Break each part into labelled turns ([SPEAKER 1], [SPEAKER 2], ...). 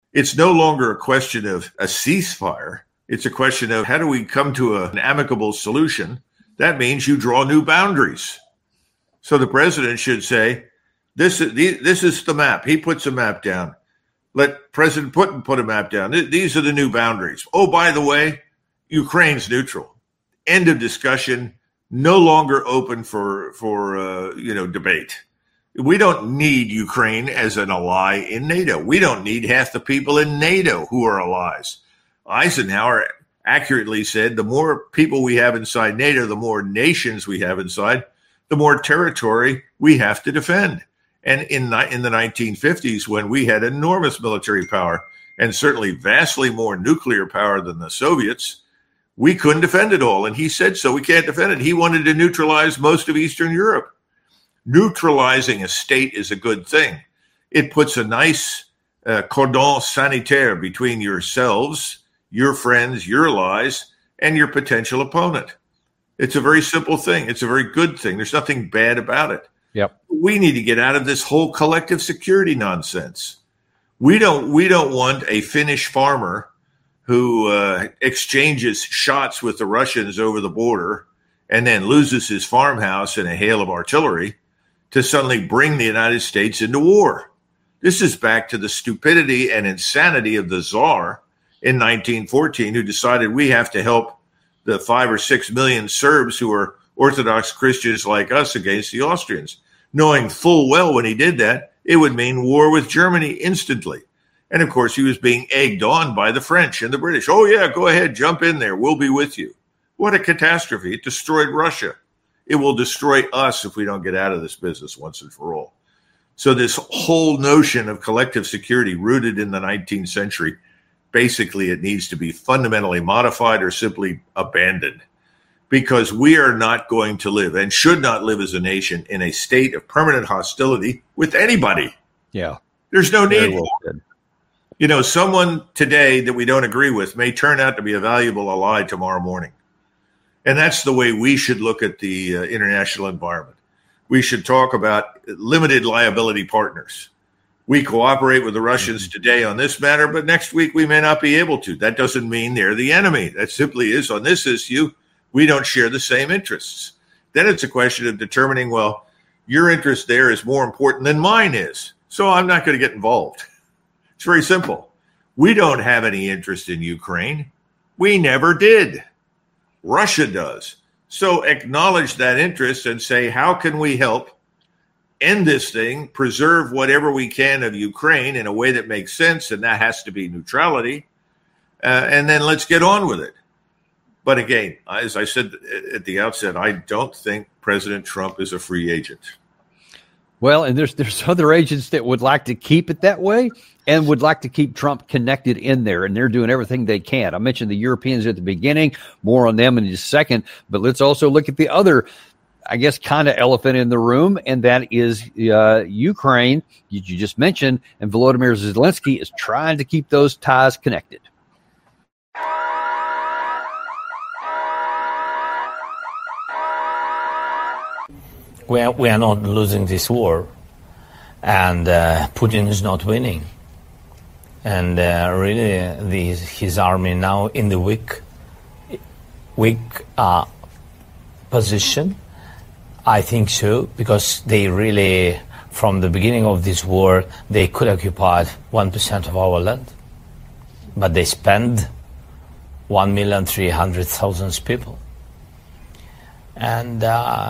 [SPEAKER 1] It's no longer a question of a ceasefire. It's a question of how do we come to an amicable solution? That means you draw new boundaries. So the president should say, this is the map. He puts a map down. Let President Putin put a map down. These are the new boundaries. Oh, by the way, Ukraine's neutral. End of discussion. No longer open for debate. We don't need Ukraine as an ally in NATO. We don't need half the people in NATO who are allies. Eisenhower accurately said the more people we have inside NATO, the more nations we have inside, the more territory we have to defend. And in the 1950s, when we had enormous military power and certainly vastly more nuclear power than the Soviets, we couldn't defend it all. And he said so. We can't defend it. He wanted to neutralize most of Eastern Europe. Neutralizing a state is a good thing. It puts a nice cordon sanitaire between yourselves, your friends, your allies, and your potential opponent. It's a very simple thing. It's a very good thing. There's nothing bad about it.
[SPEAKER 2] Yep.
[SPEAKER 1] We need to get out of this whole collective security nonsense. We don't want a Finnish farmer who exchanges shots with the Russians over the border and then loses his farmhouse in a hail of artillery to suddenly bring the United States into war. This is back to the stupidity and insanity of the Tsar in 1914, who decided we have to help the 5 or 6 million Serbs who are Orthodox Christians like us against the Austrians, knowing full well when he did that, it would mean war with Germany instantly. And of course, he was being egged on by the French and the British. Oh, yeah, go ahead, jump in there. We'll be with you. What a catastrophe. It destroyed Russia. It will destroy us if we don't get out of this business once and for all. So this whole notion of collective security rooted in the 19th century, basically it needs to be fundamentally modified or simply abandoned, because we are not going to live and should not live as a nation in a state of permanent hostility with anybody.
[SPEAKER 2] Yeah.
[SPEAKER 1] There's no need for it. Someone today that we don't agree with may turn out to be a valuable ally tomorrow morning. And that's the way we should look at the international environment. We should talk about limited liability partners. We cooperate with the Russians today on this matter, but next week we may not be able to. That doesn't mean they're the enemy. That simply is, on this issue, we don't share the same interests. Then it's a question of determining, well, your interest there is more important than mine is, so I'm not going to get involved. It's very simple. We don't have any interest in Ukraine. We never did. Russia does. So acknowledge that interest and say, how can we help end this thing, preserve whatever we can of Ukraine in a way that makes sense, and that has to be neutrality, and then let's get on with it. But again, as I said at the outset, I don't think President Trump is a free agent.
[SPEAKER 2] Well, and there's other agents that would like to keep it that way and would like to keep Trump connected in there, and they're doing everything they can. I mentioned the Europeans at the beginning, more on them in just a second, but let's also look at the other, I guess, kind of elephant in the room, and that is Ukraine, you just mentioned, and Volodymyr Zelensky is trying to keep those ties connected.
[SPEAKER 3] We are not losing this war, and Putin is not winning. And really, his army now in the weak position. I think so, because they really, from the beginning of this war, they could occupy 1% of our land, but they spend 1,300,000 people, and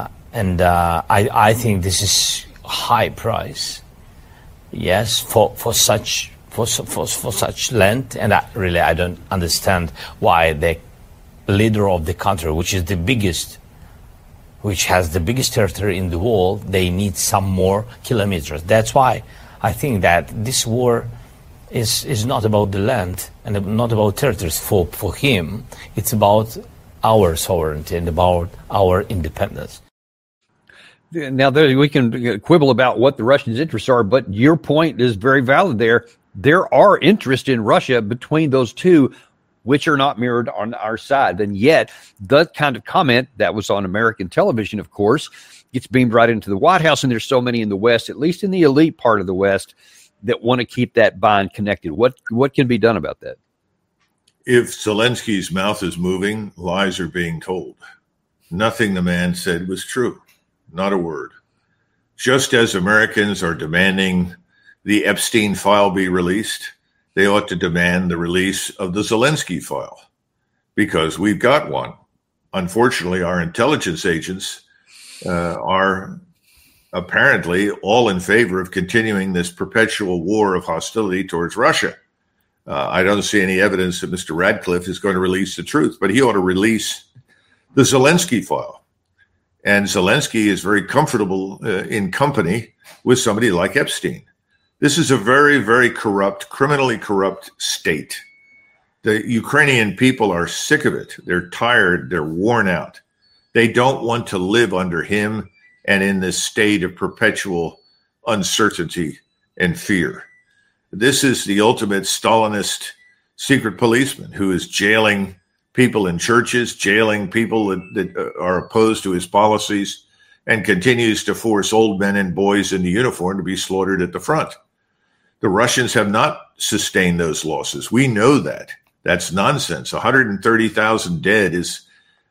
[SPEAKER 3] I think this is high price, yes, for such land, and I don't understand why the leader of the country, which has the biggest territory in the world, they need some more kilometers. That's why I think that this war is not about the land and not about territories for him. It's about our sovereignty and about our independence.
[SPEAKER 2] Now, we can quibble about what the Russians' interests are, but your point is very valid there. There are interests in Russia between those two, which are not mirrored on our side. And yet, that kind of comment that was on American television, of course, gets beamed right into the White House. And there's so many in the West, at least in the elite part of the West, that want to keep that bond connected. What can be done about that?
[SPEAKER 1] If Zelensky's mouth is moving, lies are being told. Nothing the man said was true. Not a word. Just as Americans are demanding the Epstein file be released, they ought to demand the release of the Zelensky file, because we've got one. Unfortunately, our intelligence agents are apparently all in favor of continuing this perpetual war of hostility towards Russia. I don't see any evidence that Mr. Radcliffe is going to release the truth, but he ought to release the Zelensky file. And Zelensky is very comfortable in company with somebody like Epstein. This is a very, very corrupt, criminally corrupt state. The Ukrainian people are sick of it. They're tired. They're worn out. They don't want to live under him and in this state of perpetual uncertainty and fear. This is the ultimate Stalinist secret policeman who is jailing people in churches, jailing people that are opposed to his policies, and continues to force old men and boys in the uniform to be slaughtered at the front. The Russians have not sustained those losses. We know that. That's nonsense. 130,000 dead is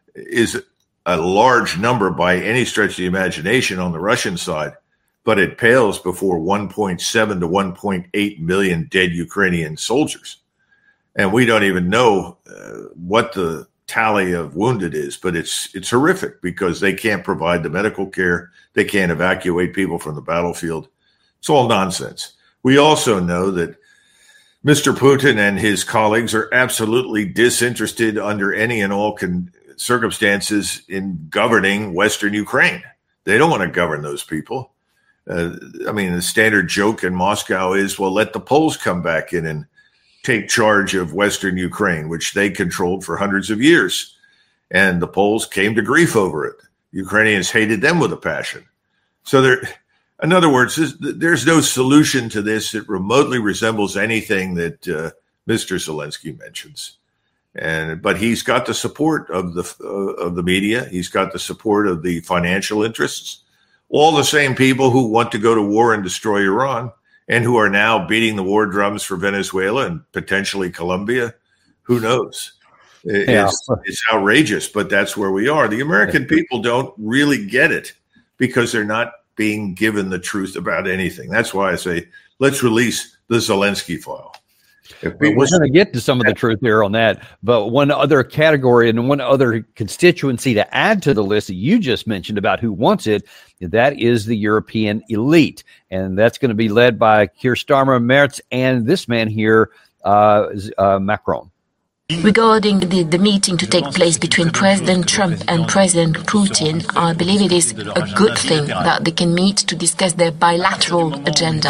[SPEAKER 1] a large number by any stretch of the imagination on the Russian side, but it pales before 1.7 to 1.8 million dead Ukrainian soldiers. And we don't even know what the tally of wounded is, but it's horrific because they can't provide the medical care. They can't evacuate people from the battlefield. It's all nonsense. We also know that Mr. Putin and his colleagues are absolutely disinterested under any and all circumstances in governing Western Ukraine. They don't want to govern those people. The standard joke in Moscow is, well, let the Poles come back in and take charge of Western Ukraine, which they controlled for hundreds of years. And the Poles came to grief over it. Ukrainians hated them with a passion. So in other words, there's no solution to this that remotely resembles anything that Mr. Zelensky mentions. But he's got the support of the media. He's got the support of the financial interests, all the same people who want to go to war and destroy Iran and who are now beating the war drums for Venezuela and potentially Colombia. Who knows? It's outrageous, but that's where we are. The American people don't really get it because they're not being given the truth about anything. That's why I say, let's release the Zelensky file.
[SPEAKER 2] We're going to get to some of the truth there on that, but one other category and one other constituency to add to the list that you just mentioned about who wants it, that is the European elite. And that's going to be led by Keir Starmer, Merz, and this man here, Macron.
[SPEAKER 4] Regarding the meeting to take place between President Trump and President Putin, I believe it is a good thing that they can meet to discuss their bilateral agenda.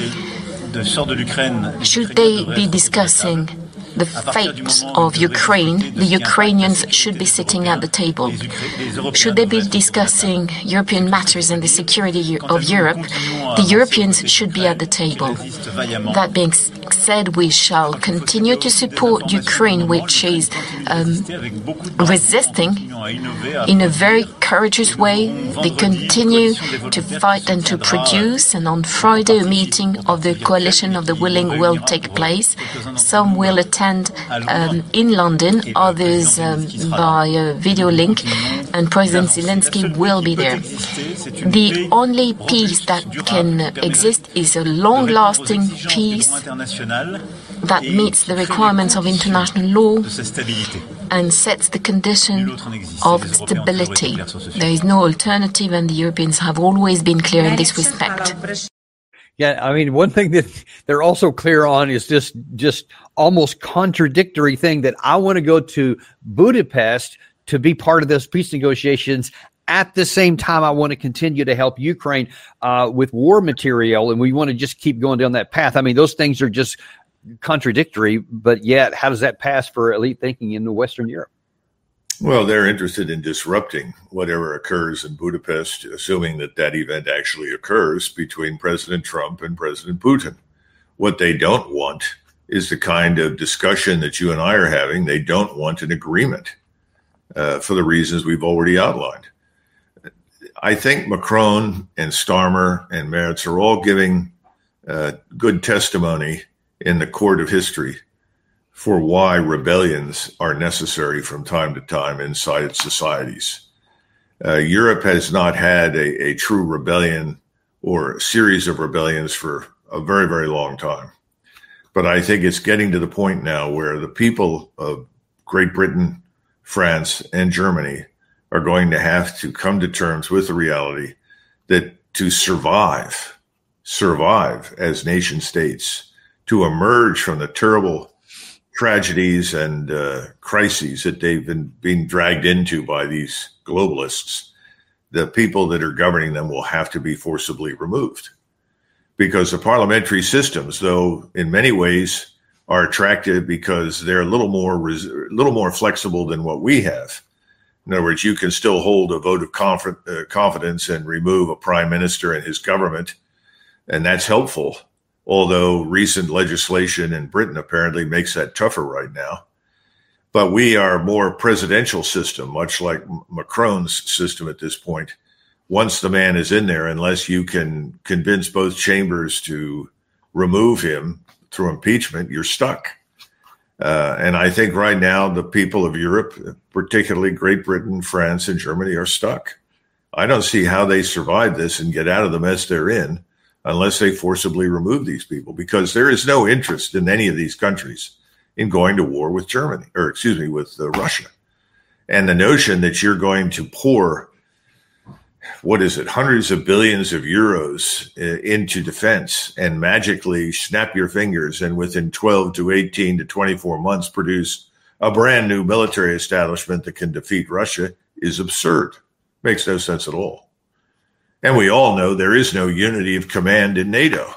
[SPEAKER 4] Should they be discussing the fate of Ukraine, the Ukrainians should be sitting at the table. Should they be discussing European matters and the security of Europe, the Europeans should be at the table. That being said, we shall continue to support Ukraine, which is resisting in a very courageous way. They continue to fight and to produce, and on Friday a meeting of the Coalition of the Willing will take place. Some will attend in London, others by video link, and President Zelensky will be there. The only peace that can exist is a long-lasting peace that meets the requirements of international law and sets the condition of stability. There is no alternative, and the Europeans have always been clear in this respect.
[SPEAKER 2] Yeah, I mean, one thing that they're also clear on is just almost contradictory thing that I want to go to Budapest to be part of those peace negotiations. At the same time, I want to continue to help Ukraine with war material, and we want to just keep going down that path. I mean, those things are just contradictory, but yet how does that pass for elite thinking in Western Europe?
[SPEAKER 1] Well, they're interested in disrupting whatever occurs in Budapest, assuming that that event actually occurs between President Trump and President Putin. What they don't want is the kind of discussion that you and I are having. They don't want an agreement for the reasons we've already outlined. I think Macron and Starmer and Merz are all giving good testimony in the court of history for why rebellions are necessary from time to time inside its societies. Europe has not had a true rebellion or a series of rebellions for a very, very long time. But I think it's getting to the point now where the people of Great Britain, France, and Germany are going to have to come to terms with the reality that to survive as nation states, to emerge from the terrible tragedies and crises that they've been being dragged into by these globalists, the people that are governing them will have to be forcibly removed. Because the parliamentary systems, though in many ways are attractive because they're a little more flexible than what we have. In other words, you can still hold a vote of confidence and remove a prime minister and his government, and that's helpful. Although recent legislation in Britain apparently makes that tougher right now. But we are more presidential system, much like Macron's system at this point. Once the man is in there, unless you can convince both chambers to remove him through impeachment, you're stuck. And I think right now the people of Europe, particularly Great Britain, France, and Germany, are stuck. I don't see how they survive this and get out of the mess they're in unless they forcibly remove these people, because there is no interest in any of these countries in going to war with Russia. And the notion that you're going to pour, hundreds of billions of euros into defense and magically snap your fingers and within 12 to 18 to 24 months produce a brand new military establishment that can defeat Russia is absurd. Makes no sense at all. And we all know there is no unity of command in NATO.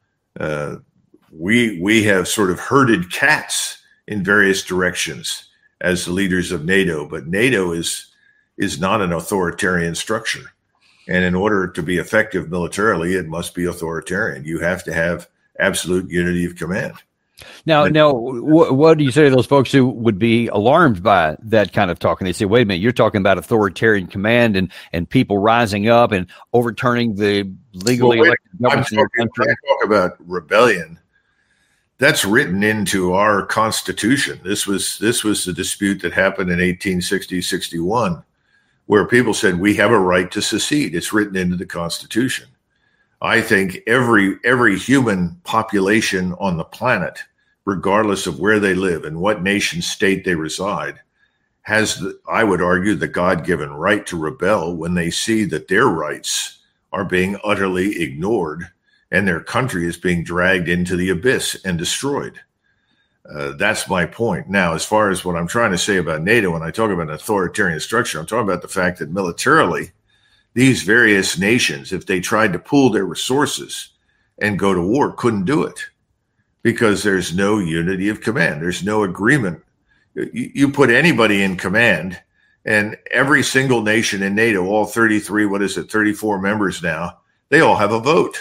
[SPEAKER 1] We have sort of herded cats in various directions as the leaders of NATO, but NATO is not an authoritarian structure. And in order to be effective militarily, it must be authoritarian. You have to have absolute unity of command.
[SPEAKER 2] Now, what do you say to those folks who would be alarmed by that kind of talk? And they say, wait a minute, you're talking about authoritarian command and people rising up and overturning the legally elected government in your country.
[SPEAKER 1] I talk about rebellion. That's written into our Constitution. This was the dispute that happened in 1860-61, where people said we have a right to secede. It's written into the Constitution. I think every human population on the planet, regardless of where they live and what nation state they reside, has, I would argue, the God-given right to rebel when they see that their rights are being utterly ignored and their country is being dragged into the abyss and destroyed. That's my point. Now, as far as what I'm trying to say about NATO, when I talk about an authoritarian structure, I'm talking about the fact that militarily, these various nations, if they tried to pool their resources and go to war, couldn't do it because there's no unity of command. There's no agreement. You put anybody in command, and every single nation in NATO, all 34 members now, they all have a vote.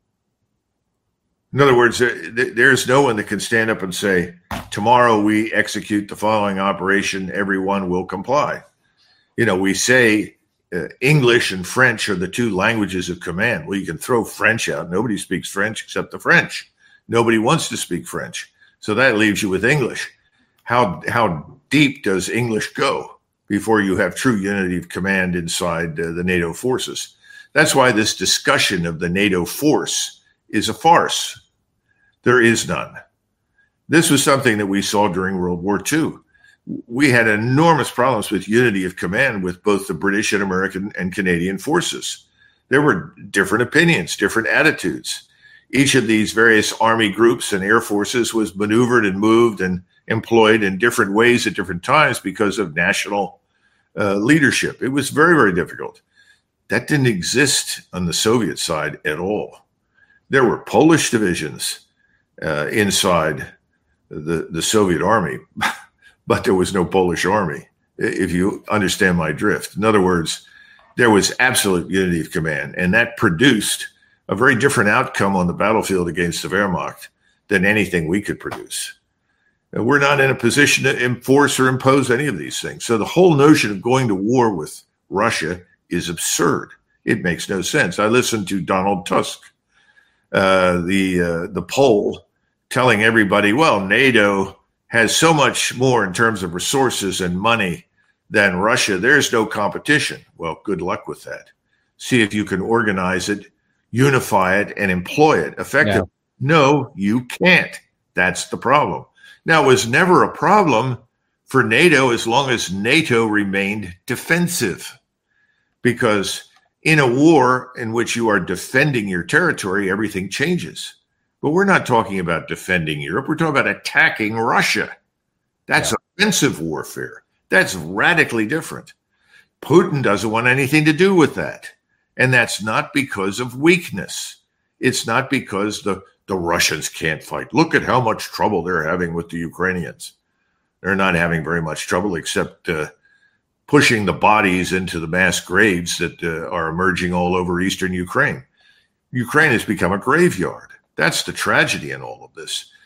[SPEAKER 1] In other words, there's no one that can stand up and say, tomorrow we execute the following operation, everyone will comply. We say English and French are the two languages of command. Well, you can throw French out. Nobody speaks French except the French. Nobody wants to speak French. So that leaves you with English. How deep does English go before you have true unity of command inside the NATO forces? That's why this discussion of the NATO force is a farce. There is none. This was something that we saw during World War II. We had enormous problems with unity of command with both the British and American and Canadian forces. There were different opinions, different attitudes. Each of these various army groups and air forces was maneuvered and moved and employed in different ways at different times because of national leadership. It was very, very difficult. That didn't exist on the Soviet side at all. There were Polish divisions inside the Soviet army, but there was no Polish army, if you understand my drift. In other words, there was absolute unity of command, and that produced a very different outcome on the battlefield against the Wehrmacht than anything we could produce. And we're not in a position to enforce or impose any of these things. So the whole notion of going to war with Russia is absurd. It makes no sense. I listened to Donald Tusk the poll telling everybody, well, NATO has so much more in terms of resources and money than Russia. There's no competition. Well, good luck with that. See if you can organize it, unify it, and employ it effectively. Yeah. No, you can't. That's the problem. Now, it was never a problem for NATO as long as NATO remained defensive, because in a war in which you are defending your territory, everything changes. But we're not talking about defending Europe. We're talking about attacking Russia. That's offensive warfare. That's radically different. Putin doesn't want anything to do with that. And that's not because of weakness. It's not because the Russians can't fight. Look at how much trouble they're having with the Ukrainians. They're not having very much trouble except pushing the bodies into the mass graves that are emerging all over eastern Ukraine. Ukraine has become a graveyard. That's the tragedy in all of this.